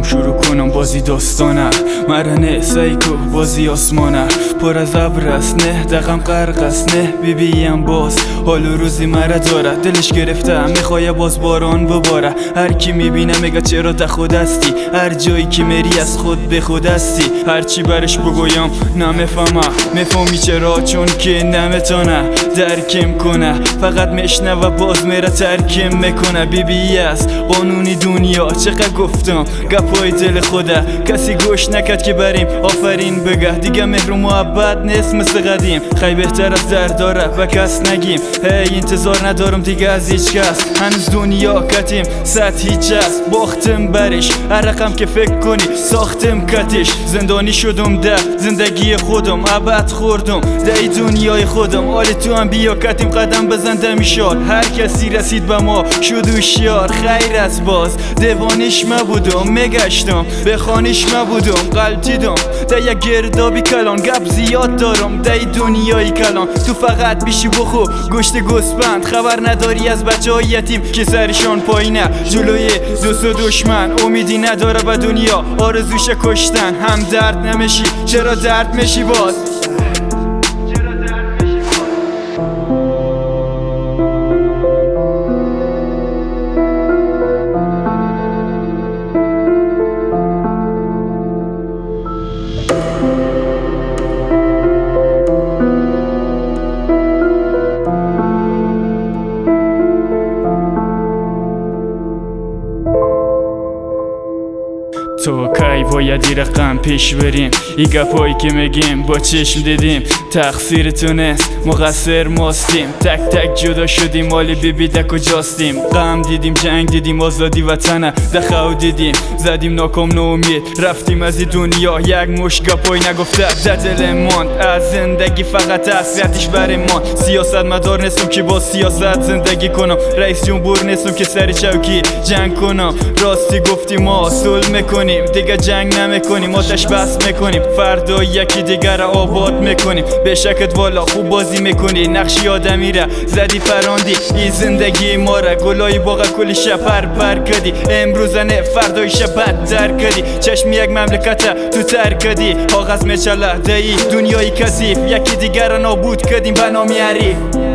شروع کنم بازی داستانم مرنه سایکو بازی آسمانم پر از ابر است نه دقم غرق است نه بیبیم باز حال و روزی مرا داره دلش گرفته میخوای باز باران بباره هر کی میبینه میگه چرا ده خود هستی هر جایی که میری از خود به خود هستی هر چی برش بگویم نمیفهمه میفهمی چرا چون که نمیتونه درکم کنه فقط میشنوه باز میره ترکم میکنه بیبی است قانونی دنیا چقدر گفتم گپای دل خوده کسی گوش نکرد که بریم آفرین بگه دیگه مهر و محبت نیست مثل قدیم خیلی بهتر از درد داره و کس نگیم هی انتظار ندارم دیگه از هیچ کس هنوز دنیا کتیم صد هیچ است باختم برش هر رقم که فکر کنی ساختم کتش زندانی شدم ده زندگی خودم ابد خوردم ده دنیای خودم حال تو هم بیا کتیم قدم بزن دمیشار هر کسی رسید به ما شد هوشیار خیر از باز دیوانش مبودم میگشتم به خانش مبودم قلبیدم ده یک گردابی کلان گپ زیاد دارم ده دنیای کلان تو فقط بیشی بخو گوشت گوسپند خبر نداری از بچه های یتیم که سرشان پایینه جلوی دوست و دشمن امیدی نداره به دنیا آرزوش کشتن هم درد نمیشی چرا درد میشی باز تو کی باید رقم پیش بریم ای گپایی که میگیم با چشم دیدیم تقصیر تو نیست مقصر ماستیم تک تک جدا شدیم مالی بیبی ده کجاستیم غم دیدیم جنگ دیدیم آزادی وطنه دخو دیدیم زدیم ناکام ناامید رفتیم از این دنیا یک مش گپایی نگفته ده دل ماند از زندگی فقط حسرتش برای ما سیاست مدار نیستم که با سیاست زندگی کنم رئیس جمهور نیستم که سر چوکی جنگ کنم راستی گفتیم ما صلح میکنیم دیگه جنگ نمیکنیم آتش بس میکنیم فردا یکی دیگر را آباد میکنیم به شکت والا خوب بازی میکنی نقشی آدمی را زدی پراندی این زندگی ما را گلای باغ کلی شپر پر کردی امروز نه فردای شب بدتر کردی چشم یک مملکت تو تر کردی کاغذ میچله دایی دنیای کثیف یکی دیگر را نابود کردیم به نام حریف